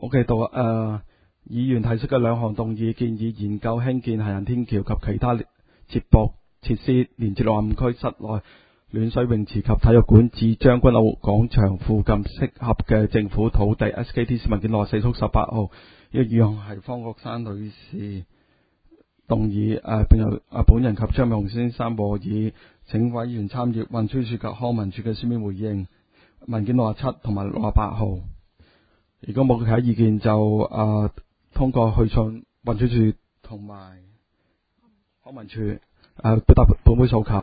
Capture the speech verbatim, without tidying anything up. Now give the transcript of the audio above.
OK 到誒、呃，議員提出嘅兩項動議建議研究興建行人天橋及其他接駁設施，連接六十五區室內暖水泳池及體育館至將軍澳廣場附近適合嘅政府土地。S K T 市民件六十四速十八號，呢、這個議案係方國珊女士動議，誒、呃，並由誒、呃、本人及張美雄先生和議，請委員參閱運輸署及康文署嘅書面回應。文件六十七同埋六十八號。如果冇其他意見就誒、呃、通過去信運輸署同埋康文署誒表達本會訴求。